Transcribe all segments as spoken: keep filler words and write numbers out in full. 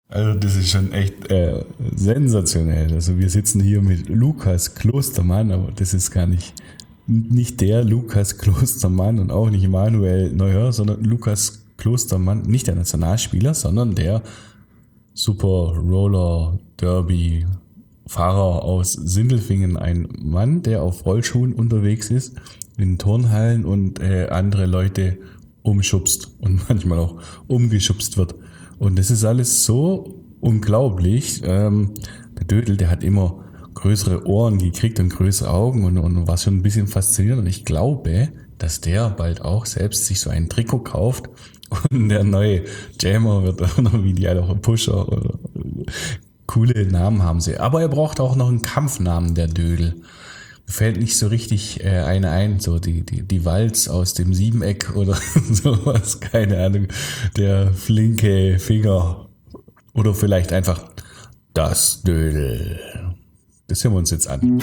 Also das ist schon echt äh, sensationell. Also wir sitzen hier mit Lukas Klostermann, aber das ist gar nicht, nicht der Lukas Klostermann und auch nicht Manuel Neuer, sondern Lukas Klostermann, nicht der Nationalspieler, sondern der Super Roller Derby Fahrer aus Sindelfingen, ein Mann, der auf Rollschuhen unterwegs ist, in Turnhallen und äh, andere Leute umschubst und manchmal auch umgeschubst wird. Und das ist alles so unglaublich. Ähm, der Dödel, der hat immer größere Ohren gekriegt und größere Augen und, und war schon ein bisschen faszinierend. Und ich glaube, dass der bald auch selbst sich so ein Trikot kauft und der neue Jammer wird oder wie die alle auch Pusher oder coole Namen haben sie. Aber er braucht auch noch einen Kampfnamen, der Dödel. Mir fällt nicht so richtig äh, eine ein, so die, die, die Walz aus dem Siebeneck oder sowas, keine Ahnung. Der flinke Finger. Oder vielleicht einfach das Dödel. Das hören wir uns jetzt an.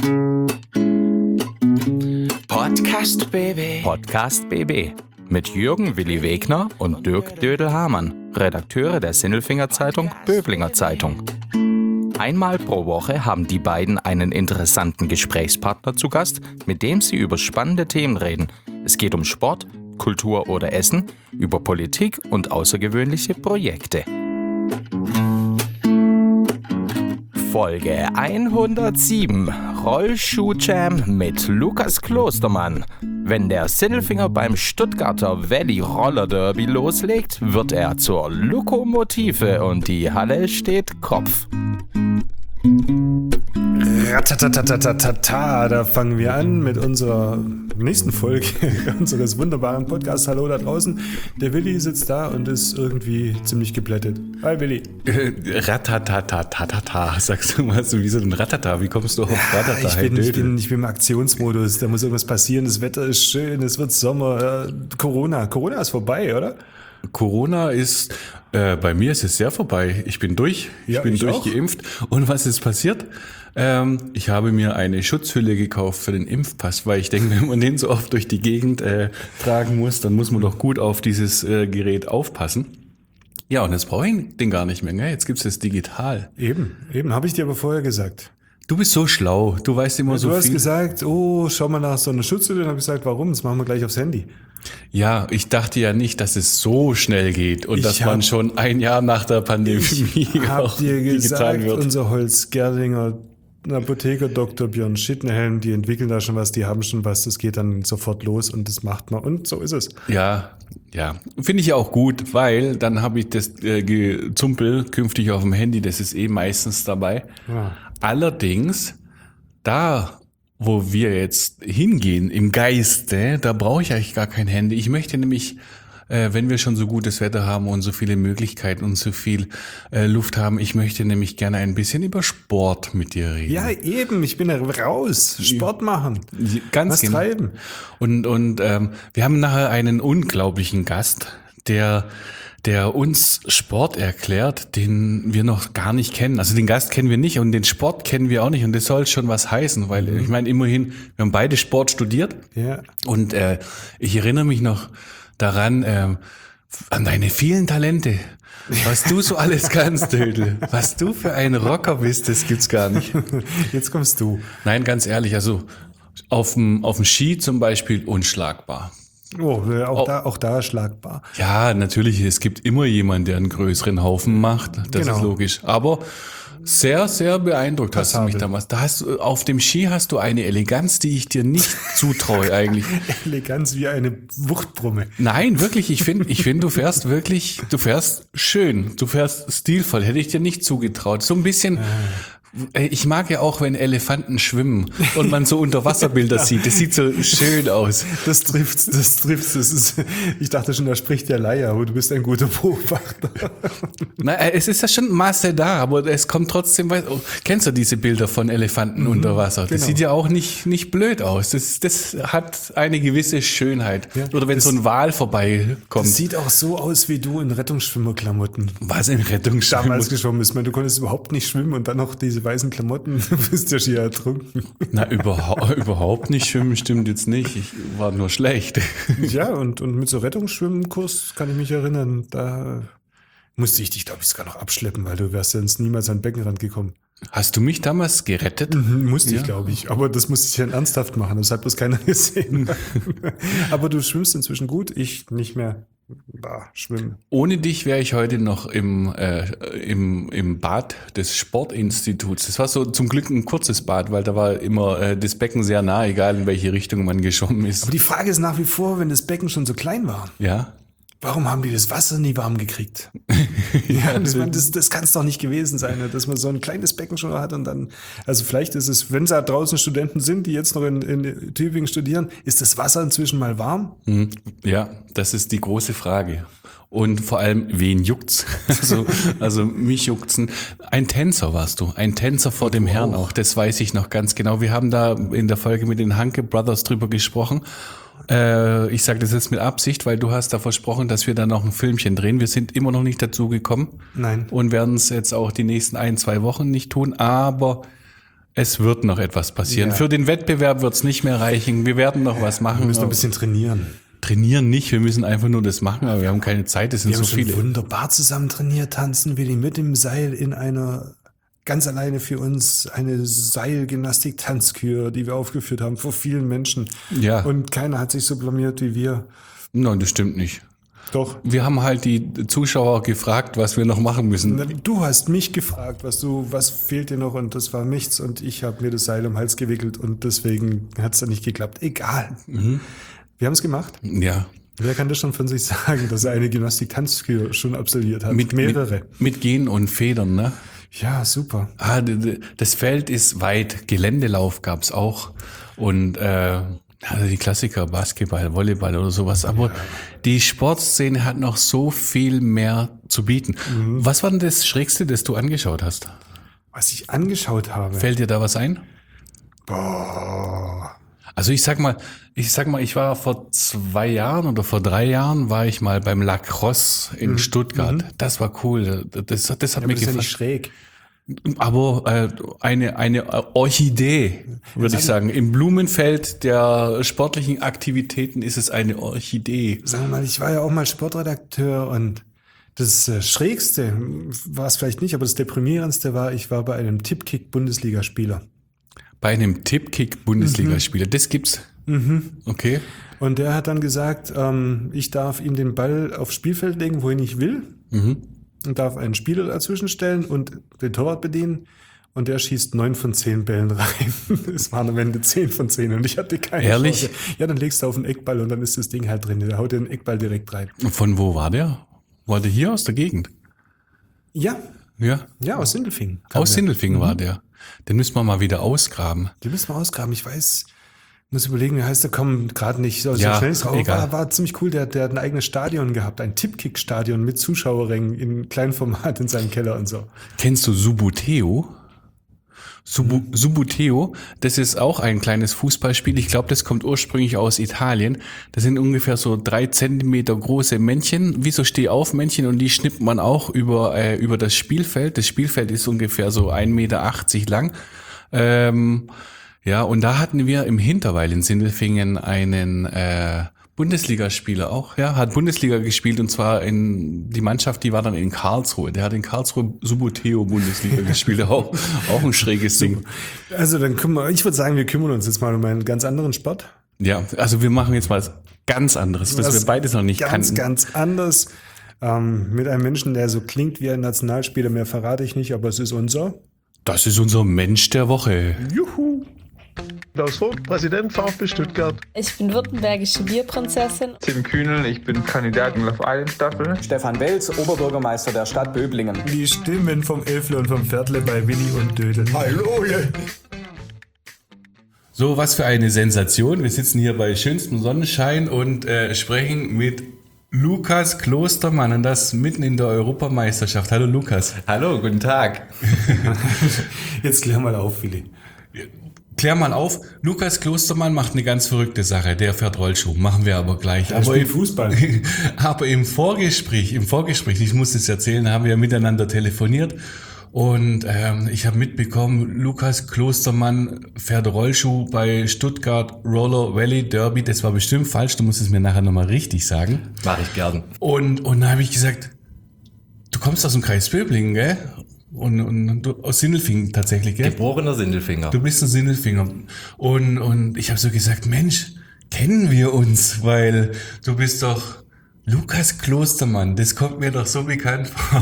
Podcast B B. Podcast B B. Mit Jürgen Willi Wegner und Dirk Dödel-Hamann, Redakteure der Sindelfinger Zeitung Böblinger Zeitung. Einmal pro Woche haben die beiden einen interessanten Gesprächspartner zu Gast, mit dem sie über spannende Themen reden. Es geht um Sport, Kultur oder Essen, über Politik und außergewöhnliche Projekte. Folge hundertsieben, Rollschuh-Jam mit Lukas Klostermann. Wenn der Sindelfinger beim Stuttgarter Valley Roller Derby loslegt, wird er zur Lokomotive und die Halle steht Kopf. Ratatatatata, da fangen wir an mit unserer nächsten Folge unseres wunderbaren Podcasts. Hallo da draußen. Der Willi sitzt da und ist irgendwie ziemlich geplättet. Hi Willi. Äh, Ratatatatata, sagst du mal so wie so ein Ratata. Wie kommst du auf Ratata? Ich bin, ich, bin, ich bin im Aktionsmodus, da muss irgendwas passieren. Das Wetter ist schön, es wird Sommer. Corona, Corona ist vorbei, oder? Corona ist, äh, bei mir ist es sehr vorbei. Ich bin durch, ich ja, bin ich durchgeimpft. Auch. Und was ist passiert? Ähm, ich habe mir eine Schutzhülle gekauft für den Impfpass, weil ich denke, wenn man den so oft durch die Gegend äh, tragen muss, dann muss man doch gut auf dieses äh, Gerät aufpassen. Ja, und jetzt brauche ich den gar nicht mehr, gell? Jetzt gibt es das digital. Eben, eben, habe ich dir aber vorher gesagt. Du bist so schlau, du weißt immer ja, so du viel. Du hast gesagt, oh, schau mal nach so einer Schutzhülle. Und habe gesagt, warum? Das machen wir gleich aufs Handy. Ja, ich dachte ja nicht, dass es so schnell geht und ich dass hab, man schon ein Jahr nach der Pandemie ich auch hab dir digital gesagt, wird. Unser Holz-Gerlinger Apotheker Doktor Björn Schittenhelm, die entwickeln da schon was, die haben schon was, das geht dann sofort los und das macht man und so ist es. Ja, ja, finde ich ja auch gut, weil dann habe ich das äh, Gezumpel künftig auf dem Handy, das ist eh meistens dabei. Ja. Allerdings, da wo wir jetzt hingehen im Geiste, da brauche ich eigentlich gar kein Handy. Ich möchte nämlich, äh, wenn wir schon so gutes Wetter haben und so viele Möglichkeiten und so viel äh, Luft haben, ich möchte nämlich gerne ein bisschen über Sport mit dir reden. Ja, eben, ich bin ja raus, Sport machen, ganz was genau. treiben. Und, und ähm, wir haben nachher einen unglaublichen Gast, der der uns Sport erklärt, den wir noch gar nicht kennen. Also den Gast kennen wir nicht und den Sport kennen wir auch nicht und das soll schon was heißen, weil mhm. ich meine immerhin, wir haben beide Sport studiert ja. und äh, ich erinnere mich noch daran, äh, an deine vielen Talente, was du so alles kannst, Dödel. Was du für ein Rocker bist, das gibt's gar nicht. Jetzt kommst du. Nein, ganz ehrlich, also auf dem auf dem Ski zum Beispiel unschlagbar. Oh, auch, oh. da, auch da schlagbar. Ja, natürlich, es gibt immer jemanden, der einen größeren Haufen macht, das genau. ist logisch. Aber sehr, sehr beeindruckt hast Passabel. du mich damals. Da hast du, auf dem Ski hast du eine Eleganz, die ich dir nicht zutraue eigentlich. Eleganz wie eine Wuchtbrumme. Nein, wirklich, ich finde, ich finde, du fährst wirklich, du fährst schön, du fährst stilvoll, hätte ich dir nicht zugetraut. So ein bisschen... Ich mag ja auch, wenn Elefanten schwimmen und man so Unterwasserbilder ja. sieht. Das sieht so schön aus. Das trifft, das trifft. Das ist, ich dachte schon, da spricht der Laie, aber du bist ein guter Beobachter. Na, es ist ja schon Maße da, aber es kommt trotzdem weit. Oh, kennst du diese Bilder von Elefanten mhm, unter Wasser? Das genau. sieht ja auch nicht, nicht blöd aus. Das, das hat eine gewisse Schönheit. Ja, Oder wenn das, so ein Wal vorbeikommt. Das sieht auch so aus wie du in Rettungsschwimmerklamotten. Was in Rettungsschwimmer? Damals geschwommen ist. Ich meine, du konntest überhaupt nicht schwimmen und dann noch diese weißen Klamotten, du bist ja schier ertrunken. Na, überhaupt, überhaupt nicht schwimmen stimmt jetzt nicht. Ich war nur schlecht. Ja, und, und mit so Rettungsschwimmkurs kann ich mich erinnern, da musste ich dich, glaube ich, sogar noch abschleppen, weil du wärst sonst niemals an den Beckenrand gekommen. Hast du mich damals gerettet? Mhm, musste Ja. ich, glaube ich. Aber das musste ich dann ernsthaft machen. Das hat bloß keiner gesehen. Aber du schwimmst inzwischen gut, ich nicht mehr. Bah, schwimmen. Ohne dich wäre ich heute noch im, äh, im, im Bad des Sportinstituts. Das war so zum Glück ein kurzes Bad, weil da war immer äh, das Becken sehr nah, egal in welche Richtung man geschwommen ist. Aber die Frage ist nach wie vor, wenn das Becken schon so klein war, Ja. warum haben die das Wasser nie warm gekriegt? ja, das, man, das, das kann es doch nicht gewesen sein, ne, dass man so ein kleines Becken schon hat und dann, also vielleicht ist es, wenn da draußen Studenten sind, die jetzt noch in, in Tübingen studieren, ist das Wasser inzwischen mal warm? Mhm. Ja, das ist die große Frage. Und vor allem, wen juckt's? Also, also mich juckt's. Ein Tänzer warst du, ein Tänzer vor dem Herrn auch, das weiß ich noch ganz genau. Wir haben da in der Folge mit den Hanke Brothers drüber gesprochen. Äh, ich sage das jetzt mit Absicht, weil du hast da versprochen, dass wir da noch ein Filmchen drehen. Wir sind immer noch nicht dazu gekommen. Nein. Und werden es jetzt auch die nächsten ein, zwei Wochen nicht tun, aber es wird noch etwas passieren. Ja. Für den Wettbewerb wird es nicht mehr reichen. Wir werden noch was machen. Wir müssen noch ein bisschen trainieren. Trainieren nicht, wir müssen einfach nur das machen, aber wir haben keine Zeit, es sind Wir so haben schon viele. wunderbar zusammen trainiert, tanzen Willi mit dem Seil in einer, ganz alleine für uns, eine Seilgymnastik-Tanzkür, die wir aufgeführt haben, vor vielen Menschen. Ja. Und keiner hat sich so blamiert wie wir. Nein, das stimmt nicht. Doch. Wir haben halt die Zuschauer gefragt, was wir noch machen müssen. Na, Du hast mich gefragt, was du, was fehlt dir noch, und das war nichts, und ich habe mir das Seil um den Hals gewickelt und deswegen hat es dann nicht geklappt. Egal. Mhm. Wir haben es gemacht. Ja. Wer kann das schon von sich sagen, dass er eine Gymnastik-Tanzkür schon absolviert hat? Mit, Mehrere. Mit, mit Gehen und Federn, ne? Ja, super. Ah, d- d- das Feld ist weit. Geländelauf gab's auch. Und äh, also die Klassiker, Basketball, Volleyball oder sowas. Aber die Sportszene hat noch so viel mehr zu bieten. Mhm. Was war denn das Schrägste, das du angeschaut hast? Was ich angeschaut habe. Fällt dir da was ein? Boah. Also ich sag mal, ich sag mal, ich war vor zwei Jahren oder vor drei Jahren war ich mal beim Lacrosse in Stuttgart. Das war cool. Das, das hat Mhm. Aber mir das ist ja gefallen. nicht schräg. Aber äh, eine eine Orchidee, würde ich sagen. Im Blumenfeld der sportlichen Aktivitäten ist es eine Orchidee. Sagen wir mal, ich war ja auch mal Sportredakteur, und das äh, Schrägste war es vielleicht nicht, aber das Deprimierendste war, ich war bei einem Tippkick-Bundesligaspieler. Bei einem Tippkick-Bundesligaspieler. Das gibt's. Okay. Und der hat dann gesagt, ähm, ich darf ihm den Ball aufs Spielfeld legen, wohin ich will. Und darf einen Spieler dazwischen stellen und den Torwart bedienen. Und der schießt neun von zehn Bällen rein. Es waren am Ende zehn von zehn und ich hatte keine Ehrlich? Chance. Ja, dann legst du auf den Eckball und dann ist das Ding halt drin. Der haut den Eckball direkt rein. Von wo war der? War der hier aus der Gegend? Ja, Ja. ja, aus Sindelfingen. kam Aus der. Sindelfingen war der. Den müssen wir mal wieder ausgraben. Die müssen wir ausgraben. Ich weiß, muss überlegen, wie heißt der, komm, gerade nicht so, so Ja, schnell drauf. egal. War, war ziemlich cool. Der, der hat ein eigenes Stadion gehabt, ein Tippkick-Stadion mit Zuschauerrängen in Kleinformat in seinem Keller und so. Kennst du Subuteo? Subu, Subuteo, das ist auch ein kleines Fußballspiel. Ich glaube, das kommt ursprünglich aus Italien. Das sind ungefähr so drei Zentimeter große Männchen, wie so Stehaufmännchen, und die schnippt man auch über, äh, über das Spielfeld. Das Spielfeld ist ungefähr so ein Meter achtzig lang. Ähm, ja, und da hatten wir im Hinterweil in Sindelfingen einen äh, Bundesligaspieler auch, ja, hat Bundesliga gespielt, und zwar in die Mannschaft, die war dann in Karlsruhe. Der hat in Karlsruhe Subuteo Bundesliga gespielt, auch, auch ein schräges Ding. Also dann kümmern, ich würde sagen, wir kümmern uns jetzt mal um einen ganz anderen Sport. Ja, also wir machen jetzt mal was ganz anderes, was, Was wir beides noch nicht ganz, kannten. ganz anders. Ähm, mit einem Menschen, der so klingt wie ein Nationalspieler, mehr verrate ich nicht, aber es ist unser. Das ist unser Mensch der Woche. Juhu! Klaus Vogt, Präsident VfB Stuttgart. Ich bin württembergische Bierprinzessin. Tim Kühnel, ich bin Kandidat in Love Island Staffel. Stefan Welz, Oberbürgermeister der Stadt Böblingen. Die Stimmen vom Elfle und vom Viertle bei Willi und Dödel. Hallo! So, was für eine Sensation. Wir sitzen hier bei schönstem Sonnenschein und äh, sprechen mit Lukas Klostermann, und das mitten in der Europameisterschaft. Hallo Lukas. Hallo, guten Tag. Jetzt klär mal auf, Willi. Klär mal auf, Lukas Klostermann macht eine ganz verrückte Sache. Der fährt Rollschuh, machen wir aber gleich. Er aber spielt im, Fußball. aber im Vorgespräch, im Vorgespräch, ich muss es erzählen, haben wir miteinander telefoniert. Und ähm, ich habe mitbekommen, Lukas Klostermann fährt Rollschuh bei Stuttgart Roller Valley Derby. Das war bestimmt falsch, du musst es mir nachher nochmal richtig sagen. Mach ich gern. Und, und dann habe ich gesagt, du kommst aus dem Kreis Böblingen, gell? Und, und du, aus Sindelfingen tatsächlich, gell? Geborener Sindelfinger. Du bist ein Sindelfinger. Und, und ich habe so gesagt, Mensch, kennen wir uns? Weil du bist doch Lukas Klostermann. Das kommt mir doch so bekannt vor.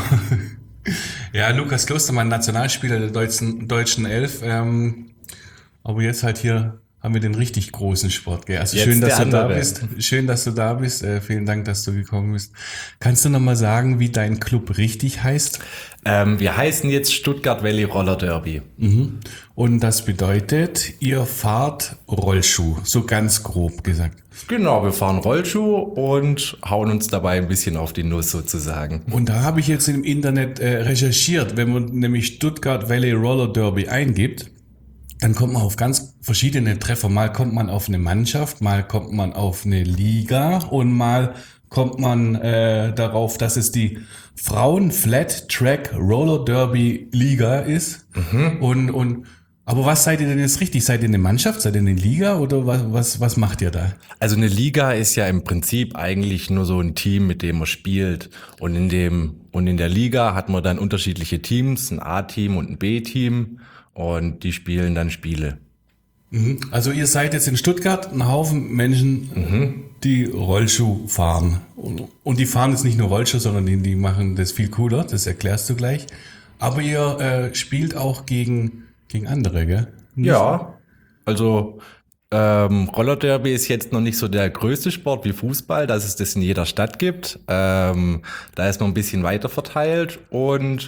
Ja, Lukas Klostermann, Nationalspieler der deutschen, deutschen Elf. Ähm, aber jetzt halt hier haben wir den richtig großen Sport, gell? Also jetzt schön, dass du andere. da bist. Schön, dass du da bist. Äh, vielen Dank, dass du gekommen bist. Kannst du nochmal sagen, wie dein Club richtig heißt? Ähm, wir heißen jetzt Stuttgart Valley Roller Derby. Mhm. Und das bedeutet, ihr fahrt Rollschuh, so ganz grob gesagt. Genau, wir fahren Rollschuh und hauen uns dabei ein bisschen auf die Nuss sozusagen. Und da habe ich jetzt im Internet äh, recherchiert, wenn man nämlich Stuttgart Valley Roller Derby eingibt, dann kommt man auf ganz verschiedene Treffer. Mal kommt man auf eine Mannschaft, mal kommt man auf eine Liga und mal kommt man äh, darauf, dass es die Frauen Flat Track Roller Derby Liga ist. Mhm. Und, und aber was seid ihr denn jetzt richtig? Seid ihr eine Mannschaft? Seid ihr eine Liga oder was, was, was macht ihr da? Also eine Liga ist ja im Prinzip eigentlich nur so ein Team, mit dem man spielt. Und in dem, und in der Liga hat man dann unterschiedliche Teams, ein A-Team und ein B-Team. Und die spielen dann Spiele. Mhm. Also ihr seid jetzt in Stuttgart ein Haufen Menschen, mhm. die Rollschuh fahren. Und, und die fahren jetzt nicht nur Rollschuh, sondern die, die machen das viel cooler, das erklärst du gleich. Aber ihr äh, spielt auch gegen, gegen andere, gell? Nicht? Ja, also ähm, Rollerderby ist jetzt noch nicht so der größte Sport wie Fußball, dass es das in jeder Stadt gibt. Ähm, da ist man ein bisschen weiter verteilt und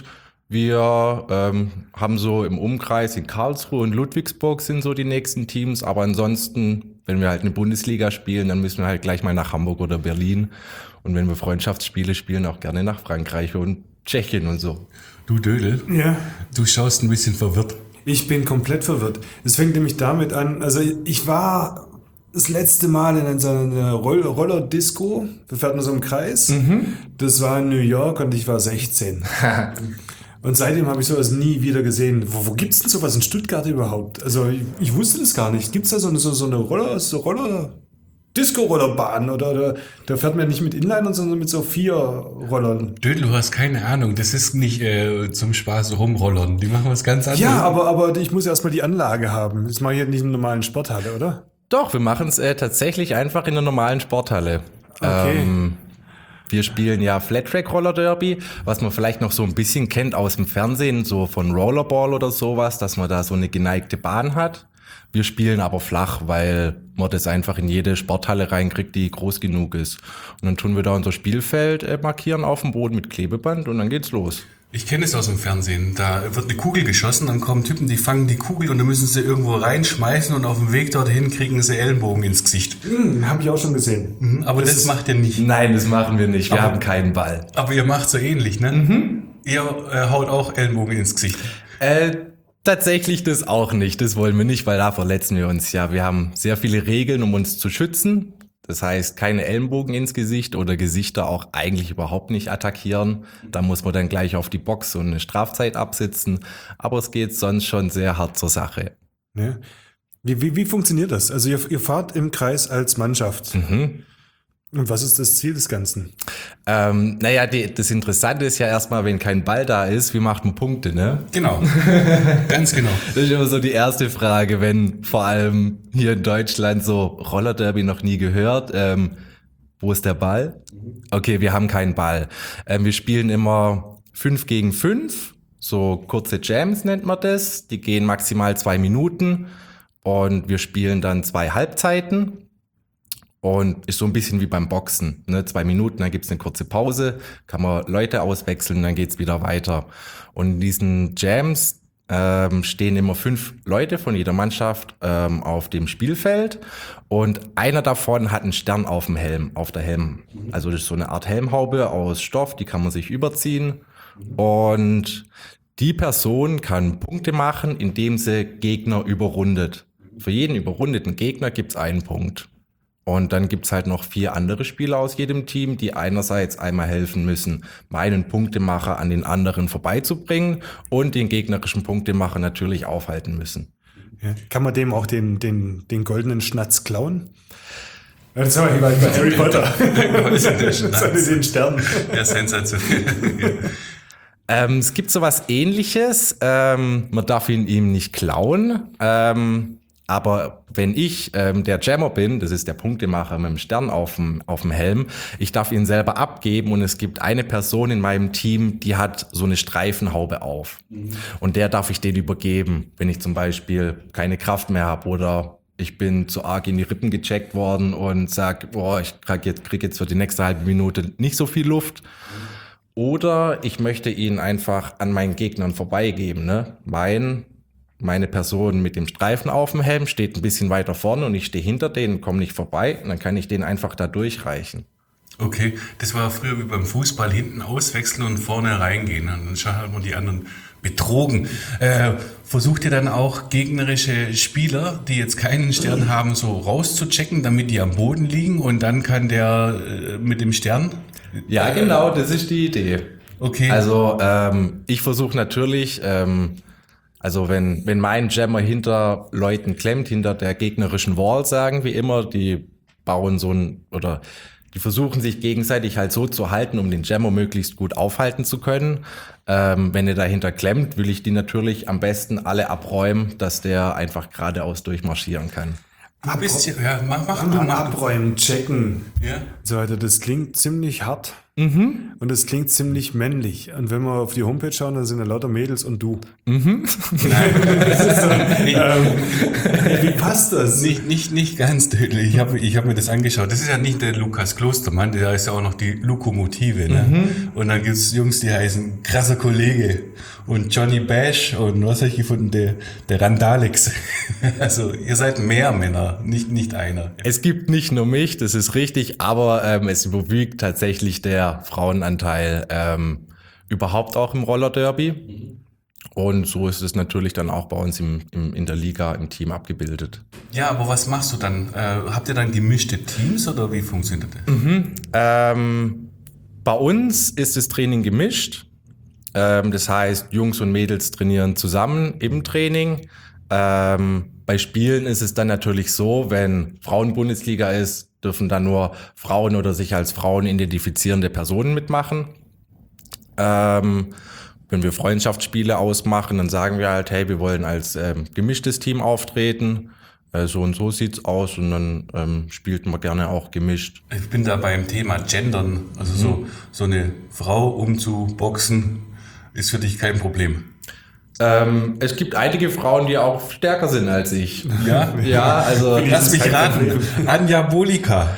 wir ähm, haben so im Umkreis in Karlsruhe und Ludwigsburg sind so die nächsten Teams, aber ansonsten, wenn wir halt eine Bundesliga spielen, dann müssen wir halt gleich mal nach Hamburg oder Berlin und wenn wir Freundschaftsspiele spielen, auch gerne nach Frankreich und Tschechien und so. Du Dödel, ja. Du schaust ein bisschen verwirrt. Ich bin komplett verwirrt. Es fängt nämlich damit an, also ich war das letzte Mal in so einer Roll- Roller-Disco, da fährt man so im Kreis, mhm. Das war in New York und ich war sechzehn. Und seitdem habe ich sowas nie wieder gesehen. Wo, wo gibt's denn sowas in Stuttgart überhaupt? Also ich, ich wusste das gar nicht. Gibt's da so eine, so, so eine Roller, so Roller, Disco-Rollerbahn? Oder, oder da fährt man nicht mit Inlinern, sondern mit so vier Rollern. Dödel, du hast keine Ahnung. Das ist nicht äh, zum Spaß rumrollern. Die machen was ganz anderes. Ja, aber, aber ich muss erstmal die Anlage haben. Das mache ich jetzt nicht in einer normalen Sporthalle, oder? Doch, wir machen es äh, tatsächlich einfach in einer normalen Sporthalle. Okay. Ähm, Wir spielen ja Flat-Track Roller Derby, was man vielleicht noch so ein bisschen kennt aus dem Fernsehen, so von Rollerball oder sowas, dass man da so eine geneigte Bahn hat. Wir spielen aber flach, weil man das einfach in jede Sporthalle reinkriegt, die groß genug ist. Und dann tun wir da unser Spielfeld äh, markieren auf dem Boden mit Klebeband und dann geht's los. Ich kenne es aus dem Fernsehen. Da wird eine Kugel geschossen, dann kommen Typen, die fangen die Kugel und dann müssen sie irgendwo reinschmeißen und auf dem Weg dorthin kriegen sie Ellenbogen ins Gesicht. Mhm, habe ich auch schon gesehen. Mhm, aber das, das macht ihr nicht. Nein, das machen wir nicht. Wir aber, haben keinen Ball. Aber ihr macht so ähnlich, ne? Mhm. Ihr äh, haut auch Ellenbogen ins Gesicht. Äh, tatsächlich das auch nicht. Das wollen wir nicht, weil da verletzen wir uns ja. Wir haben sehr viele Regeln, um uns zu schützen. Das heißt, keine Ellenbogen ins Gesicht oder Gesichter auch eigentlich überhaupt nicht attackieren. Da muss man dann gleich auf die Box und eine Strafzeit absitzen. Aber es geht sonst schon sehr hart zur Sache. Ja. Wie, wie, wie funktioniert das? Also ihr, ihr fahrt im Kreis als Mannschaft. Mhm. Und was ist das Ziel des Ganzen? Ähm, naja, die, das Interessante ist ja erstmal, wenn kein Ball da ist, wie macht man Punkte, ne? Genau, ganz genau. Das ist immer so die erste Frage, wenn vor allem hier in Deutschland so Rollerderby noch nie gehört. Ähm, wo ist der Ball? Okay, wir haben keinen Ball. Ähm, wir spielen immer fünf gegen fünf, so kurze Jams nennt man das. Die gehen maximal zwei Minuten und wir spielen dann zwei Halbzeiten. Und ist so ein bisschen wie beim Boxen, ne? Zwei Minuten, dann gibt's eine kurze Pause, kann man Leute auswechseln, dann geht's wieder weiter. Und in diesen Jams ähm, stehen immer fünf Leute von jeder Mannschaft ähm, auf dem Spielfeld und einer davon hat einen Stern auf dem Helm, auf der Helm. Also das ist so eine Art Helmhaube aus Stoff, die kann man sich überziehen und die Person kann Punkte machen, indem sie Gegner überrundet. Für jeden überrundeten Gegner gibt's einen Punkt. Und dann gibt's halt noch vier andere Spieler aus jedem Team, die einerseits einmal helfen müssen, meinen Punktemacher an den anderen vorbeizubringen und den gegnerischen Punktemacher natürlich aufhalten müssen. Ja. Kann man dem auch den, den, den goldenen Schnatz klauen? Ja, das war bei Harry Potter. Der goldene Schnatz. Den Stern. Ja, sensationell. Ähm, es gibt sowas Ähnliches. Ähm, man darf ihn ihm nicht klauen. Ähm, aber wenn ich ähm, der Jammer bin, das ist der Punktemacher mit dem Stern auf dem, auf dem Helm, ich darf ihn selber abgeben und es gibt eine Person in meinem Team, die hat so eine Streifenhaube auf. Mhm. Und der darf ich den übergeben, wenn ich zum Beispiel keine Kraft mehr habe oder ich bin zu arg in die Rippen gecheckt worden und sag, boah, ich krieg jetzt, krieg jetzt für die nächste halbe Minute nicht so viel Luft. Mhm. Oder ich möchte ihn einfach an meinen Gegnern vorbeigeben. Ne? Mein, meine Person mit dem Streifen auf dem Helm steht ein bisschen weiter vorne und ich stehe hinter denen, komme nicht vorbei. Und dann kann ich den einfach da durchreichen. Okay, das war früher wie beim Fußball, hinten auswechseln und vorne reingehen. Und dann hat man die anderen betrogen. Äh, versucht ihr dann auch gegnerische Spieler, die jetzt keinen Stern haben, so rauszuchecken, damit die am Boden liegen und dann kann der äh, mit dem Stern... Ja, genau, das ist die Idee. Okay. Also ähm, ich versuche natürlich, ähm, also wenn wenn mein Jammer hinter Leuten klemmt, hinter der gegnerischen Wall, sagen wir immer, die bauen so ein, oder die versuchen sich gegenseitig halt so zu halten, um den Jammer möglichst gut aufhalten zu können. Ähm, wenn er dahinter klemmt, will ich die natürlich am besten alle abräumen, dass der einfach geradeaus durchmarschieren kann. Du bist ja, ja, mach, mach, mach, mach abräumen, checken. Ja. So weiter. Das klingt ziemlich hart. Mhm. Und das klingt ziemlich männlich. Und wenn wir auf die Homepage schauen, dann sind da lauter Mädels und du. Mhm. Nein, das ist so, ähm, wie passt das? Nicht, nicht, nicht ganz tödlich. Ich habe ich hab mir das angeschaut. Das ist ja nicht der Lukas Klostermann, der ist ja auch noch die Lokomotive. Ne? Mhm. Und dann gibt's Jungs, die heißen krasser Kollege und Johnny Bash und was habe ich gefunden, der, der Randalex. Also ihr seid mehr Männer, nicht, nicht einer. Es gibt nicht nur mich, das ist richtig, aber ähm, es überwiegt tatsächlich der Frauenanteil ähm, überhaupt auch im Roller-Derby. Und so ist es natürlich dann auch bei uns im, im, in der Liga im Team abgebildet. Ja, aber was machst du dann? Äh, habt ihr dann gemischte Teams oder wie funktioniert das? Mhm. Ähm, bei uns ist das Training gemischt. Ähm, das heißt, Jungs und Mädels trainieren zusammen im Training. Ähm, bei Spielen ist es dann natürlich so, wenn Frauenbundesliga ist, dürfen dann nur Frauen oder sich als Frauen identifizierende Personen mitmachen. Ähm, wenn wir Freundschaftsspiele ausmachen, dann sagen wir halt, hey, wir wollen als ähm, gemischtes Team auftreten. Äh, so und so sieht's aus und dann ähm, spielt man gerne auch gemischt. Ich bin da beim Thema Gendern. Also so, mhm. so eine Frau umzuboxen ist für dich kein Problem. Ähm, es gibt einige Frauen, die auch stärker sind als ich. Ja? Ja, also... Lass mich raten. Anja Bolika.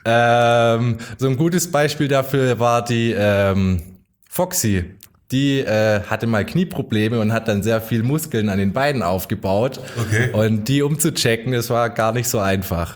Ähm, so ein gutes Beispiel dafür war die ähm, Foxy. Die äh, hatte mal Knieprobleme und hat dann sehr viel Muskeln an den Beinen aufgebaut. Okay. Und die umzuchecken, das war gar nicht so einfach.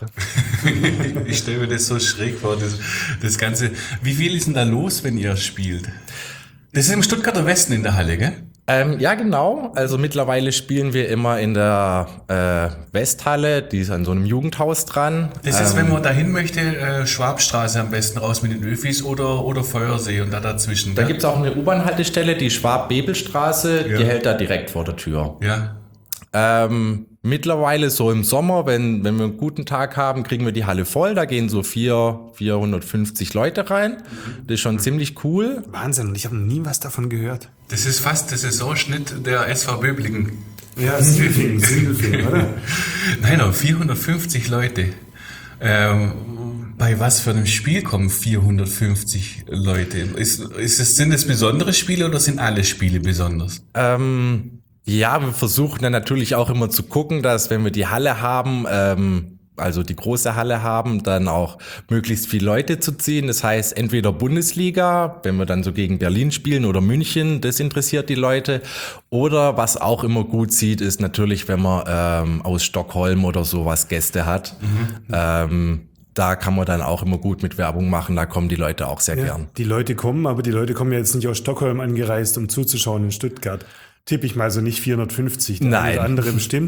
Ich stelle mir das so schräg vor, das, das Ganze. Wie viel ist denn da los, wenn ihr spielt? Das ist im Stuttgarter Westen in der Halle, gell? Ähm, ja, genau. Also mittlerweile spielen wir immer in der äh, Westhalle, die ist an so einem Jugendhaus dran. Das ist, ähm, wenn man dahin möchte, äh, Schwabstraße am besten raus mit den Öfis oder, oder Feuersee und da dazwischen. Da ja? gibt's auch eine U-Bahn-Haltestelle, die Schwab-Bebel-Straße, ja. Die hält da direkt vor der Tür. Ja. Ähm, mittlerweile so im Sommer, wenn, wenn wir einen guten Tag haben, kriegen wir die Halle voll. Da gehen so vier, vierhundertfünfzig Leute rein. Das ist schon ziemlich cool. Wahnsinn, und ich habe nie was davon gehört. Das ist fast der Saisonschnitt der S V Böblingen. Ja, Sindelfingen, Sindelfingen, oder? Nein, aber vierhundertfünfzig Leute. Ähm, bei was für einem Spiel kommen vierhundertfünfzig Leute? Ist, ist es, sind es besondere Spiele oder sind alle Spiele besonders? Ähm, ja, wir versuchen dann natürlich auch immer zu gucken, dass wenn wir die Halle haben, ähm, also die große Halle haben, dann auch möglichst viele Leute zu ziehen. Das heißt, entweder Bundesliga, wenn wir dann so gegen Berlin spielen, oder München, das interessiert die Leute. Oder was auch immer gut sieht, ist natürlich, wenn man ähm, aus Stockholm oder sowas Gäste hat. Mhm. Ähm, da kann man dann auch immer gut mit Werbung machen, da kommen die Leute auch sehr ja, gern. Die Leute kommen, aber die Leute kommen ja jetzt nicht aus Stockholm angereist, um zuzuschauen in Stuttgart. Tippe ich mal so nicht vierhundertfünfzig, der Nein. andere bestimmt.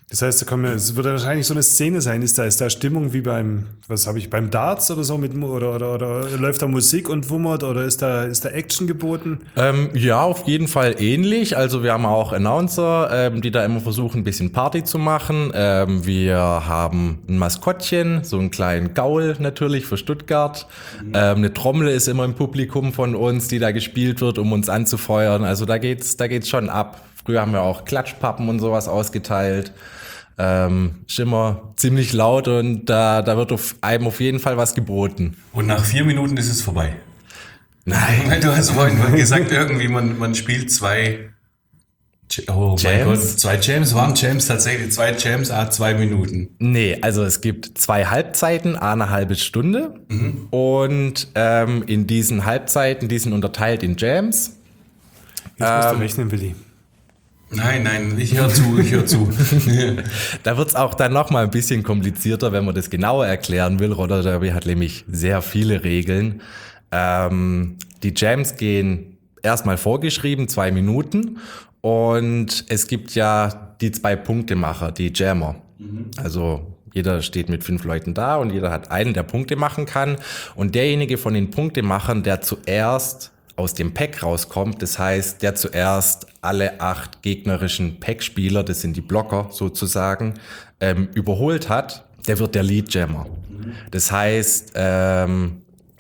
Das heißt, da kommen, es wird wahrscheinlich so eine Szene sein. Ist da, ist da Stimmung wie beim, was habe ich, beim Darts oder so mit oder, oder, oder läuft da Musik und wummert oder ist da, ist da Action geboten? Ähm, ja, auf jeden Fall ähnlich. Also wir haben auch Announcer, ähm, die da immer versuchen, ein bisschen Party zu machen. Ähm, wir haben ein Maskottchen, so einen kleinen Gaul natürlich für Stuttgart. Mhm. Ähm, eine Trommel ist immer im Publikum von uns, die da gespielt wird, um uns anzufeuern. Also da geht's, da geht's schon ab. Früher haben wir auch Klatschpappen und sowas ausgeteilt. Ähm, ist immer ziemlich laut und da, da wird auf einem auf jeden Fall was geboten. Und nach vier Minuten ist es vorbei. Nein. Du hast vorhin gesagt, irgendwie man, man spielt zwei Oh Jams? mein Gott, zwei Jams, waren Jams tatsächlich, zwei Jams, ah, zwei Minuten. Nee, also es gibt zwei Halbzeiten, ah, eine halbe Stunde. Mhm. Und ähm, in diesen Halbzeiten, die sind unterteilt in Jams. Jetzt musst du rechnen, Willi. Nein, nein, ich höre zu, ich höre zu. Da wird's auch dann nochmal ein bisschen komplizierter, wenn man das genauer erklären will. Roller Derby hat nämlich sehr viele Regeln. Ähm, die Jams gehen erstmal vorgeschrieben, zwei Minuten. Und es gibt ja die zwei Punktemacher, die Jammer. Mhm. Also jeder steht mit fünf Leuten da und jeder hat einen, der Punkte machen kann. Und derjenige von den Punktemachern, der zuerst aus dem Pack rauskommt, das heißt, der zuerst alle acht gegnerischen Pack-Spieler, das sind die Blocker sozusagen, ähm, überholt hat, der wird der Lead-Jammer. Das heißt, ähm,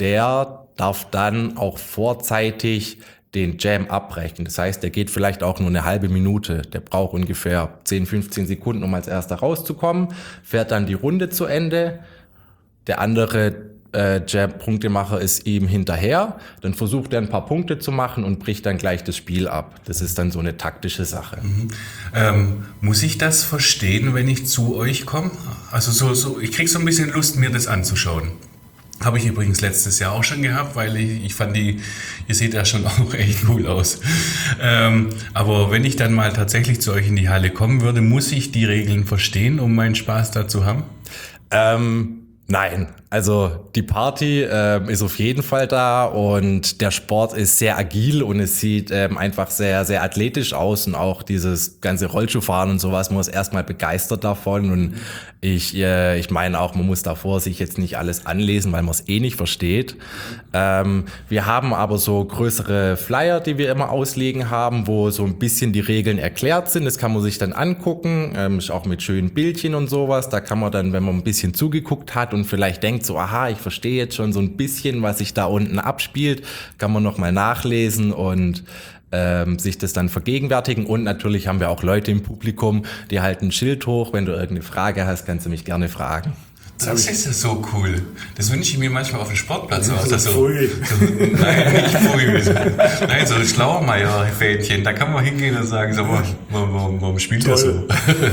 der darf dann auch vorzeitig den Jam abbrechen. Das heißt, der geht vielleicht auch nur eine halbe Minute. Der braucht ungefähr zehn, fünfzehn Sekunden, um als erster rauszukommen, fährt dann die Runde zu Ende. Der andere äh, Jam-Punktemacher ist ihm hinterher. Dann versucht er ein paar Punkte zu machen und bricht dann gleich das Spiel ab. Das ist dann so eine taktische Sache. Mhm. Ähm, muss ich das verstehen, wenn ich zu euch komme? Also so, so, ich krieg so ein bisschen Lust, mir das anzuschauen. Habe ich übrigens letztes Jahr auch schon gehabt, weil ich, ich fand die, ihr seht ja schon auch echt cool aus. Ähm, aber wenn ich dann mal tatsächlich zu euch in die Halle kommen würde, muss ich die Regeln verstehen, um meinen Spaß da zu haben? Ähm, nein, also die Party äh, ist auf jeden Fall da und der Sport ist sehr agil und es sieht ähm, einfach sehr, sehr athletisch aus und auch dieses ganze Rollschuhfahren und sowas, man ist erstmal begeistert davon und ich, äh, ich meine auch, man muss davor sich jetzt nicht alles anlesen, weil man es eh nicht versteht. Ähm, wir haben aber so größere Flyer, die wir immer auslegen haben, wo so ein bisschen die Regeln erklärt sind, das kann man sich dann angucken, ähm, ist auch mit schönen Bildchen und sowas, da kann man dann, wenn man ein bisschen zugeguckt hat und vielleicht denkt so, aha, ich verstehe jetzt schon so ein bisschen, was sich da unten abspielt, kann man nochmal nachlesen und ähm, sich das dann vergegenwärtigen. Und natürlich haben wir auch Leute im Publikum, die halten ein Schild hoch. Wenn du irgendeine Frage hast, kannst du mich gerne fragen. Das ist ja so cool. Das wünsche ich mir manchmal auf dem Sportplatz auch. So, so, Pfui. so, nein, nicht Pfui. Nein, so Schlauermeier-Fähnchen. Da kann man hingehen und sagen, so, warum, warum, warum spielt er so?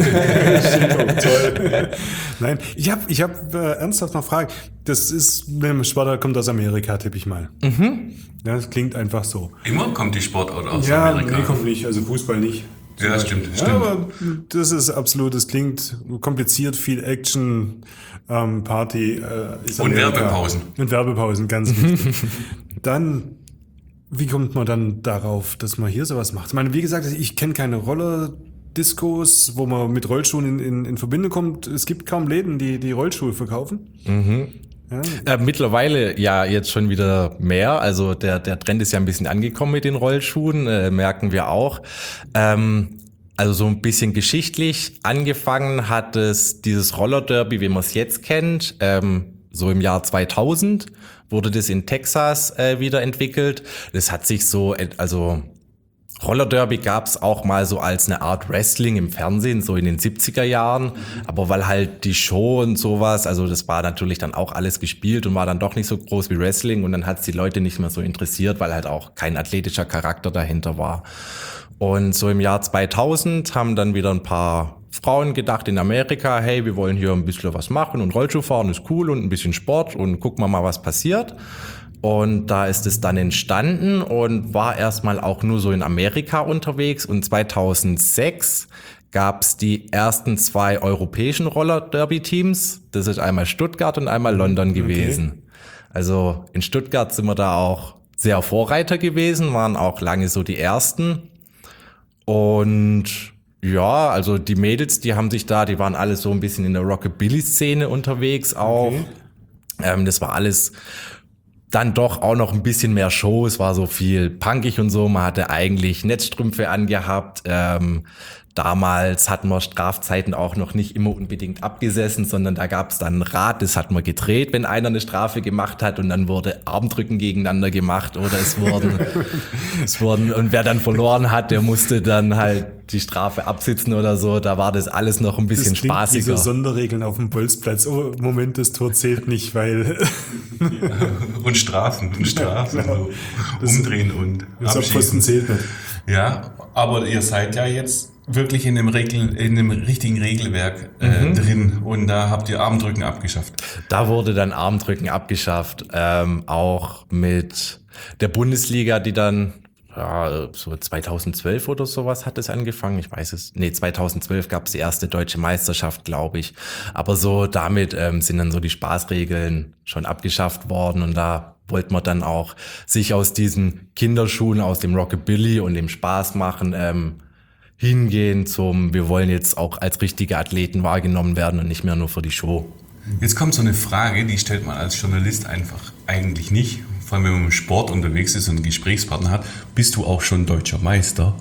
Toll. Nein, ich habe ich hab, äh, ernsthaft noch Fragen. Das ist, wenn man Sportler kommt aus Amerika, tippe ich mal. Mhm. Ja, das klingt einfach so. Immer kommt die Sportart aus ja, Amerika. Ja, nee, kommt nicht. Also Fußball nicht. Ja, das stimmt, ja, stimmt. Aber das ist absolut, das klingt kompliziert, viel Action, ähm, Party. Äh, ist und Werbepausen. Und Werbepausen, ganz wichtig. Dann, wie kommt man dann darauf, dass man hier sowas macht? Ich meine, wie gesagt, ich kenne keine Roller-Discos, wo man mit Rollschuhen in, in, in Verbindung kommt. Es gibt kaum Läden, die, die Rollschuhe verkaufen. Mhm. Ja. Äh, mittlerweile ja jetzt schon wieder mehr. Also der der Trend ist ja ein bisschen angekommen mit den Rollschuhen, äh, merken wir auch. Ähm, also so ein bisschen geschichtlich angefangen hat es dieses Roller Derby, wie man es jetzt kennt, ähm, so im Jahr zweitausend wurde das in Texas äh, wieder entwickelt. Das hat sich so, also Roller Derby gab's auch mal so als eine Art Wrestling im Fernsehen, so in den siebziger Jahren. Aber weil halt die Show und sowas, also das war natürlich dann auch alles gespielt und war dann doch nicht so groß wie Wrestling. Und dann hat's die Leute nicht mehr so interessiert, weil halt auch kein athletischer Charakter dahinter war. Und so im Jahr zweitausend haben dann wieder ein paar Frauen gedacht in Amerika, hey, wir wollen hier ein bisschen was machen und Rollschuhfahren ist cool und ein bisschen Sport und gucken wir mal, was passiert. Und da ist es dann entstanden und war erstmal auch nur so in Amerika unterwegs. Und zweitausendsechs gab es die ersten zwei europäischen Roller-Derby-Teams. Das ist einmal Stuttgart und einmal London gewesen. Okay. Also in Stuttgart sind wir da auch sehr Vorreiter gewesen, waren auch lange so die Ersten. Und Ja, also die Mädels, die haben sich da, die waren alle so ein bisschen in der Rockabilly-Szene unterwegs auch. Okay. Ähm, das war alles dann doch auch noch ein bisschen mehr Show. Es war so viel punkig und so. Man hatte eigentlich Netzstrümpfe angehabt. Ähm, damals hatten wir Strafzeiten auch noch nicht immer unbedingt abgesessen, sondern da gab es dann ein Rad, das hat man gedreht, wenn einer eine Strafe gemacht hat und dann wurde Armdrücken gegeneinander gemacht oder es wurden, es wurden, und wer dann verloren hat, der musste dann halt die Strafe absitzen oder so. Da war das alles noch ein bisschen das klingt spaßiger. Wie so Sonderregeln auf dem Bolzplatz. Oh, Moment, das Tor zählt nicht, weil... Und Strafen, und Strafen, Ja, genau. so umdrehen und Das Pfosten zählt nicht. Ja, aber ihr seid ja jetzt wirklich in dem, Regel, in dem richtigen Regelwerk äh, Mhm. drin und da habt ihr Armdrücken abgeschafft. Da wurde dann Armdrücken abgeschafft, ähm, auch mit der Bundesliga, die dann ja, so zweitausendzwölf oder sowas hat es angefangen. Ich weiß es. Nee, zweitausendzwölf gab es die erste deutsche Meisterschaft, glaube ich. Aber so damit ähm, sind dann so die Spaßregeln schon abgeschafft worden und da wollte man dann auch sich aus diesen Kinderschuhen, aus dem Rockabilly und dem Spaß machen, ähm, hingehen zum, wir wollen jetzt auch als richtige Athleten wahrgenommen werden und nicht mehr nur für die Show. Jetzt kommt so eine Frage, die stellt man als Journalist einfach eigentlich nicht. Vor allem, wenn man im Sport unterwegs ist und einen Gesprächspartner hat. Bist du auch schon deutscher Meister?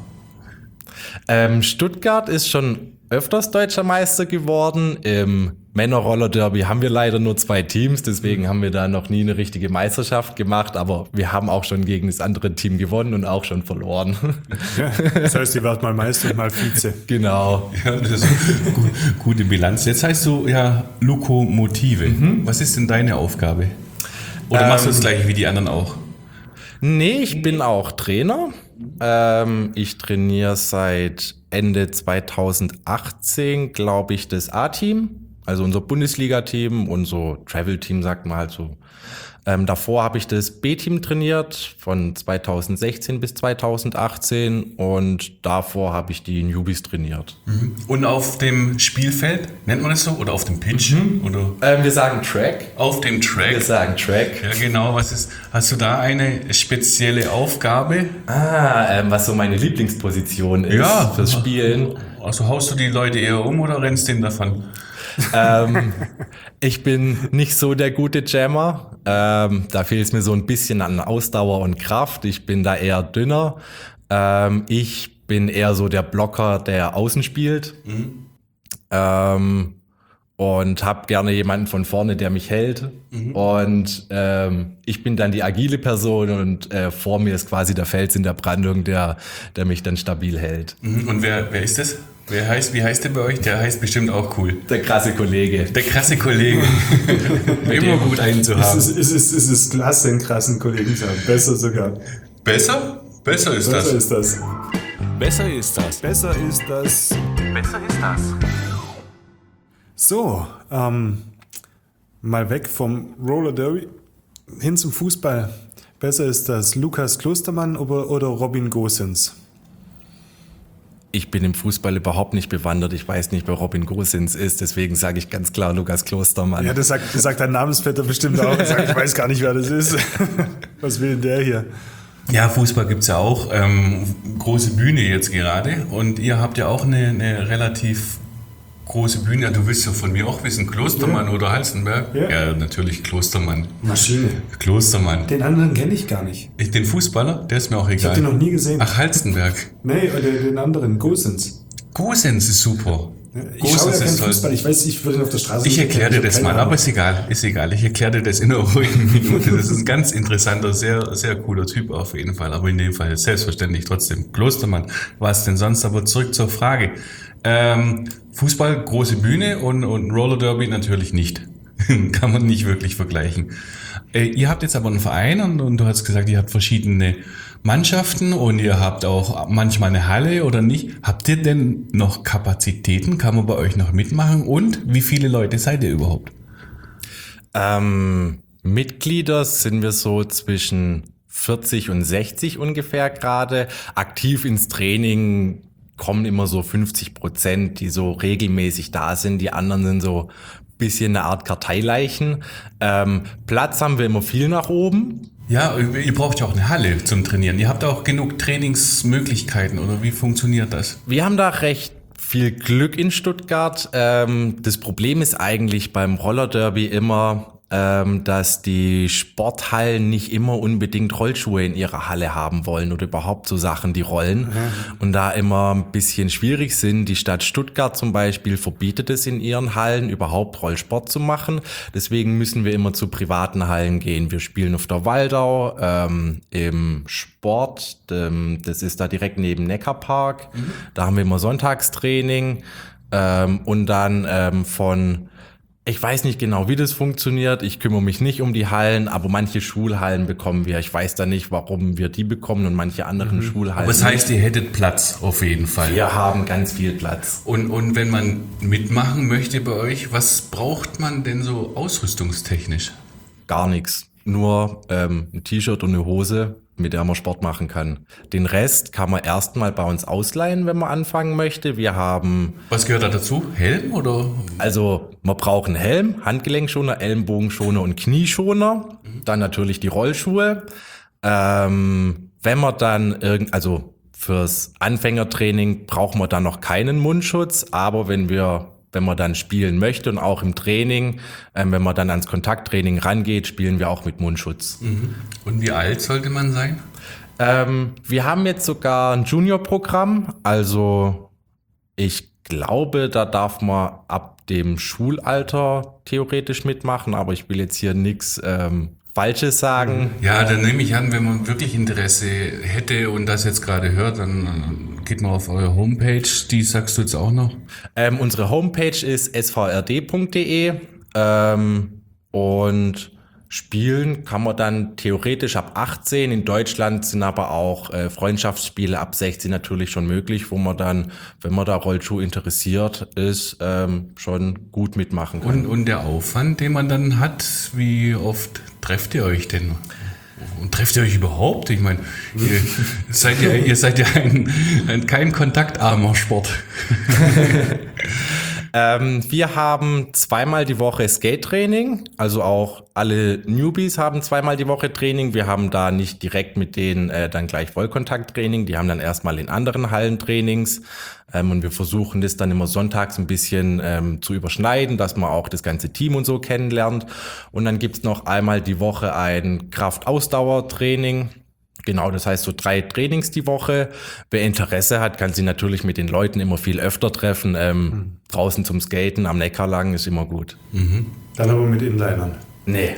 Ähm, Stuttgart ist schon öfters deutscher Meister geworden. Im Männerroller-Derby haben wir leider nur zwei Teams, deswegen haben wir da noch nie eine richtige Meisterschaft gemacht, aber wir haben auch schon gegen das andere Team gewonnen und auch schon verloren. Ja, das heißt, ihr wart mal Meister und mal Vize. Genau. Ja, das ist eine gu- gute Bilanz. Jetzt heißt du ja Lokomotive. Mhm. Was ist denn deine Aufgabe? Oder machst du das Ähm, gleiche wie die anderen auch? Nee, ich bin auch Trainer. Ähm, ich trainiere seit Ende zweitausendachtzehn, glaube ich, das A-Team. Also unser Bundesliga-Team, unser Travel-Team, sagt man halt so. Ähm, davor habe ich das B-Team trainiert von zweitausendsechzehn bis zweitausendachtzehn und davor habe ich die Newbies trainiert. Und auf dem Spielfeld, nennt man das so? Oder auf dem Pitch? Oder Ähm, wir sagen Track. auf dem Track? Wir sagen Track. Ja, genau. Was ist, hast du da eine spezielle Aufgabe? Ah, ähm, was so meine Lieblingsposition ist Ja. fürs Spielen. Also haust du die Leute eher um oder rennst denen davon? ähm, ich bin nicht so der gute Jammer. Ähm, da fehlt es mir so ein bisschen an Ausdauer und Kraft. Ich bin da eher dünner. Ähm, ich bin eher so der Blocker, der außen spielt. Mhm. Ähm, und habe gerne jemanden von vorne, der mich hält. Mhm. Und ähm, ich bin dann die agile Person und äh, vor mir ist quasi der Fels in der Brandung, der, der mich dann stabil hält. Mhm. Und wer, wer ist das? Wer heißt, wie heißt der bei euch? Der heißt bestimmt auch cool. Der krasse Kollege. Der krasse Kollege. Immer gut einen zu Es haben. ist, es, ist, es ist klasse, einen krassen Kollegen zu haben. Besser sogar. Besser? Besser ist Besser das. ist das. Besser ist das. Besser ist das. Besser ist das. So, ähm, mal weg vom Roller Derby hin zum Fußball. Besser ist das Lukas Klostermann oder, oder Robin Gosens? Ich bin im Fußball überhaupt nicht bewandert. Ich weiß nicht, wer Robin Gosens ist. Deswegen sage ich ganz klar Lukas Klostermann. Ja, das sagt, das sagt dein Namensvetter bestimmt auch. Er sagt, ich weiß gar nicht, wer das ist. Was will denn der hier? Ja, Fußball gibt's ja auch. Ähm, große Bühne jetzt gerade. Und ihr habt ja auch eine, eine relativ große Bühne. Ja, du willst ja von mir auch wissen, Klostermann Ja. oder Halstenberg? Ja. Ja, natürlich Klostermann. Maschine. Klostermann. Den anderen kenne ich gar nicht. Ich, den Fußballer, der ist mir auch Ich habe egal. den noch nie gesehen. Ach, Halstenberg. Nee, oder den anderen, Gosens. Gosens ist super. Ich schaue ja Gosens keinen ist toll. Fußball. Ich weiß, ich würde ihn auf der Straße Ich nicht erkläre dir erkennen. das Ich hab mal, keine aber Ahnung. ist egal, ist egal. Ich erkläre dir das in einer ruhigen Minute. Das ist ein ganz interessanter, sehr, sehr cooler Typ auf jeden Fall. Aber in dem Fall selbstverständlich trotzdem Klostermann. Was denn sonst? Aber zurück zur Frage. Ähm, Fußball, große Bühne und, und Roller Derby natürlich nicht. Kann man nicht wirklich vergleichen. Äh, ihr habt jetzt aber einen Verein und, und du hast gesagt, ihr habt verschiedene Mannschaften und ihr habt auch manchmal eine Halle oder nicht. Habt ihr denn noch Kapazitäten? Kann man bei euch noch mitmachen? Und wie viele Leute seid ihr überhaupt? Ähm, Mitglieder sind wir so zwischen vierzig und sechzig ungefähr gerade. Aktiv ins Training kommen immer so fünfzig Prozent, die so regelmäßig da sind. Die anderen sind so ein bisschen eine Art Karteileichen. Ähm, Platz haben wir immer viel nach oben. Ja, ihr braucht ja auch eine Halle zum Trainieren. Ihr habt auch genug Trainingsmöglichkeiten oder wie funktioniert das? Wir haben da recht viel Glück in Stuttgart. Ähm, das Problem ist eigentlich beim Rollerderby immer, ähm, dass die Sporthallen nicht immer unbedingt Rollschuhe in ihrer Halle haben wollen oder überhaupt so Sachen, die rollen. Mhm. Und da immer ein bisschen schwierig sind. Die Stadt Stuttgart zum Beispiel verbietet es in ihren Hallen, überhaupt Rollsport zu machen. Deswegen müssen wir immer zu privaten Hallen gehen. Wir spielen auf der Waldau, ähm, im Sport, ähm, das ist da direkt neben Neckarpark. Mhm. Da haben wir immer Sonntagstraining. Ähm, und dann ähm, von Ich weiß nicht genau, wie das funktioniert. Ich kümmere mich nicht um die Hallen, aber manche Schulhallen bekommen wir. Ich weiß da nicht, warum wir die bekommen und manche anderen mhm. Schulhallen. Aber das heißt, ihr hättet Platz auf jeden Fall. Wir haben ganz viel Platz. Und, und wenn man mitmachen möchte bei euch, was braucht man denn so ausrüstungstechnisch? Gar nichts. Nur ähm, ein T-Shirt und eine Hose, mit der man Sport machen kann. Den Rest kann man erstmal bei uns ausleihen, wenn man anfangen möchte. Wir haben... Was gehört da dazu? Helm oder? Also man braucht einen Helm, Handgelenkschoner, Ellenbogenschoner und Knieschoner. Mhm. Dann natürlich die Rollschuhe. Ähm, wenn man dann irgend, also fürs Anfängertraining braucht man dann noch keinen Mundschutz. Aber wenn wir wenn man dann spielen möchte und auch im Training, ähm, wenn man dann ans Kontakttraining rangeht, spielen wir auch mit Mundschutz. Mhm. Und wie alt sollte man sein? Ähm, wir haben jetzt sogar ein Junior-Programm, also ich glaube, da darf man ab dem Schulalter theoretisch mitmachen, aber ich will jetzt hier nichts ähm, Falsches sagen. Ja, dann nehme ich an, wenn man wirklich Interesse hätte und das jetzt gerade hört, dann geht man auf eure Homepage, die sagst du jetzt auch noch? Ähm, unsere Homepage ist s v r d punkt d e ähm, und spielen kann man dann theoretisch ab achtzehn. In Deutschland sind aber auch äh, Freundschaftsspiele ab sechzehn natürlich schon möglich, wo man dann, wenn man da Rollschuh interessiert ist, ähm, schon gut mitmachen kann. Und, und der Aufwand, den man dann hat, wie oft trefft ihr euch denn? Und trefft ihr euch überhaupt? Ich meine, ihr seid ja, ihr seid ja ein, ein kein kontaktarmer Sport. ähm, wir haben zweimal die Woche Skate-Training, also auch alle Newbies haben zweimal die Woche Training. Wir haben da nicht direkt mit denen äh, dann gleich Vollkontakttraining, die haben dann erstmal in anderen Hallen Trainings. Ähm, und wir versuchen das dann immer sonntags ein bisschen ähm, zu überschneiden, dass man auch das ganze Team und so kennenlernt. Und dann gibt's noch einmal die Woche ein Kraft-Ausdauer-Training. Genau, das heißt so drei Trainings die Woche. Wer Interesse hat, kann sich natürlich mit den Leuten immer viel öfter treffen. Ähm, mhm. Draußen zum Skaten, am Neckar lang ist immer gut. Mhm. Dann aber mit Inlinern. Nee.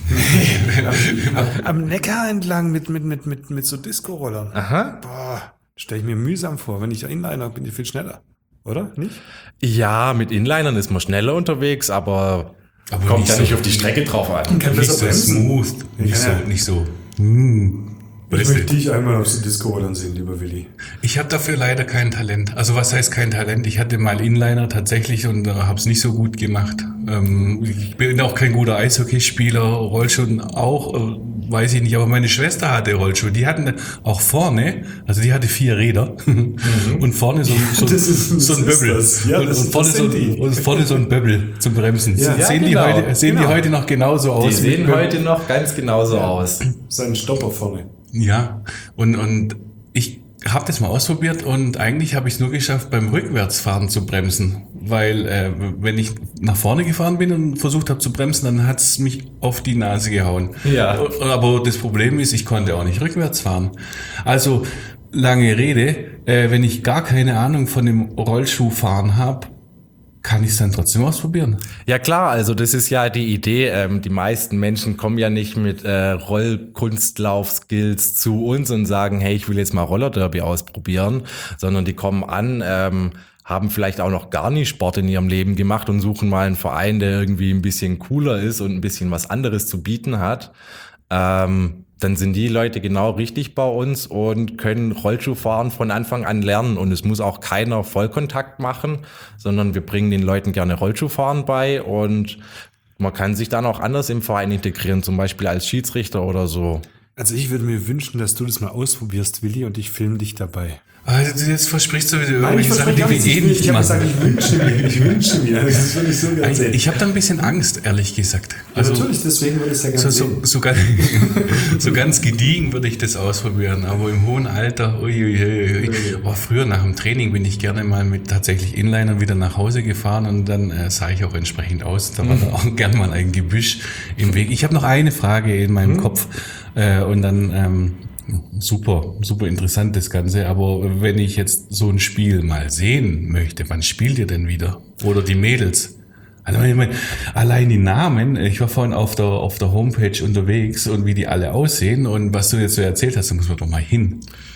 am, am Neckar entlang mit, mit, mit, mit, mit so Disco-Rollern. Aha. Boah, stelle ich mir mühsam vor. Wenn ich Inliner bin, ich viel schneller. Oder? Nicht? Ja, mit Inlinern ist man schneller unterwegs, aber, aber kommt ja so nicht auf die Strecke drauf an. Kann nicht so smooth. Nicht so, nicht so. Hm. Ich möchte dich einmal auf so Disco-Rollern sehen, lieber Willi. Ich habe dafür leider kein Talent. Also was heißt kein Talent? Ich hatte mal Inliner tatsächlich und äh, habe es nicht so gut gemacht. Ähm, ich bin auch kein guter Eishockeyspieler, Rollschuh auch, äh, weiß ich nicht. Aber meine Schwester hatte Rollschuh. Die hatten auch vorne, also die hatte vier Räder mhm. und vorne so, so, ist, so ein Böbbel. Ja, und, und, vorne so, und vorne so ein Böbbel zum Bremsen. Ja, sehen ja, genau, die, heute, sehen genau. die heute noch genauso aus? Die sehen heute noch ganz genauso ja. aus. So ein Stopper vorne. Ja, und, und ich habe das mal ausprobiert und eigentlich habe ich es nur geschafft, beim Rückwärtsfahren zu bremsen, weil äh, wenn ich nach vorne gefahren bin und versucht habe zu bremsen, dann hat es mich auf die Nase gehauen. Ja. Aber das Problem ist, ich konnte auch nicht rückwärts fahren. Also lange Rede, äh, wenn ich gar keine Ahnung von dem Rollschuhfahren habe, kann ich es dann trotzdem ausprobieren? Ja klar, also das ist ja die Idee. Ähm, die meisten Menschen kommen ja nicht mit äh, Rollkunstlauf-Skills zu uns und sagen, hey, ich will jetzt mal Rollerderby ausprobieren, sondern die kommen an, ähm, haben vielleicht auch noch gar nie Sport in ihrem Leben gemacht und suchen mal einen Verein, der irgendwie ein bisschen cooler ist und ein bisschen was anderes zu bieten hat. Ähm, dann sind die Leute genau richtig bei uns und können Rollschuhfahren von Anfang an lernen. Und es muss auch keiner Vollkontakt machen, sondern wir bringen den Leuten gerne Rollschuhfahren bei und man kann sich dann auch anders im Verein integrieren, zum Beispiel als Schiedsrichter oder so. Also ich würde mir wünschen, dass du das mal ausprobierst, Willi, und ich filme dich dabei. Also jetzt versprichst du wieder Nein, ich irgendwelche Sachen, die wir verspreche eh gar nicht Ich habe machen. gesagt, ich wünsche mir, ich wünsche mir. Das ist wirklich so ganz Ich, ich habe da ein bisschen Angst, ehrlich gesagt. Also, ja, natürlich, deswegen würde ich es ja gerne so, so, sehen. so, ganz, so ganz gediegen würde ich das ausprobieren, aber im hohen Alter, uiuiui. Oh, früher nach dem Training bin ich gerne mal mit tatsächlich Inlinern wieder nach Hause gefahren und dann äh, sah ich auch entsprechend aus. Da war dann auch gern mal ein Gebüsch im Weg. Ich habe noch eine Frage in meinem mhm. Kopf äh, und dann... Ähm, Super, super interessant das Ganze, aber wenn ich jetzt so ein Spiel mal sehen möchte, wann spielt ihr denn wieder? Oder die Mädels? Also ich meine, allein die Namen, ich war vorhin auf der, auf der Homepage unterwegs und wie die alle aussehen und was du jetzt so erzählt hast, da muss man doch mal hin.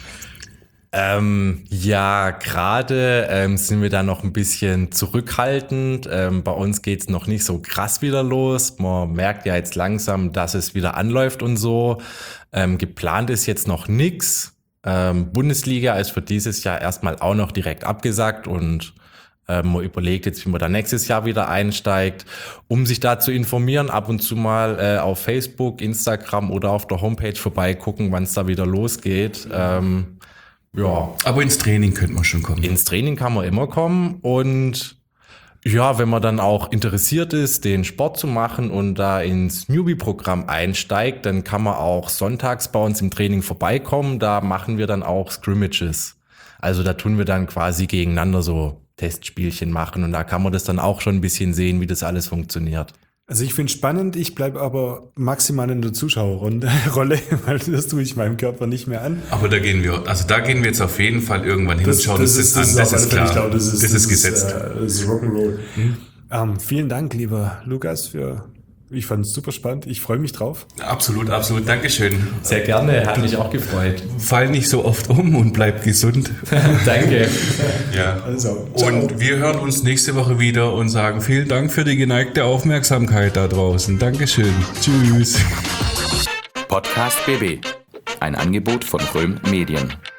Ähm, ja, gerade ähm, sind wir da noch ein bisschen zurückhaltend. Ähm, bei uns geht's noch nicht so krass wieder los. Man merkt ja jetzt langsam, dass es wieder anläuft und so. Ähm, geplant ist jetzt noch nix. Ähm, Bundesliga ist für dieses Jahr erstmal auch noch direkt abgesagt und ähm, man überlegt jetzt, wie man da nächstes Jahr wieder einsteigt. Um sich da zu informieren, ab und zu mal äh, auf Facebook, Instagram oder auf der Homepage vorbeigucken, wann es da wieder losgeht. Ähm, Ja. Aber ins Training könnte man schon kommen. Ins Training kann man immer kommen und ja, wenn man dann auch interessiert ist, den Sport zu machen und da ins Newbie-Programm einsteigt, dann kann man auch sonntags bei uns im Training vorbeikommen. Da machen wir dann auch Scrimmages. Also da tun wir dann quasi gegeneinander so Testspielchen machen und da kann man das dann auch schon ein bisschen sehen, wie das alles funktioniert. Also ich finde es spannend, ich bleibe aber maximal in der Zuschauerrolle, weil das tue ich meinem Körper nicht mehr an. Aber da gehen wir, also da gehen wir jetzt auf jeden Fall irgendwann hin und schauen uns das, das an. Das ist klar, glaube, das ist, das das ist gesetzt. Ist, äh, das ist Rock'n'Roll. Hm? Ähm, vielen Dank, lieber Lukas, für... Ich fand es super spannend. Ich freue mich drauf. Absolut, absolut. Dankeschön. Sehr gerne, hat mich auch gefreut. Fall nicht so oft um und bleib gesund. Danke. Ja. Also, und wir hören uns nächste Woche wieder und sagen vielen Dank für die geneigte Aufmerksamkeit da draußen. Dankeschön. Tschüss. Podcast B B. Ein Angebot von Röhm Medien.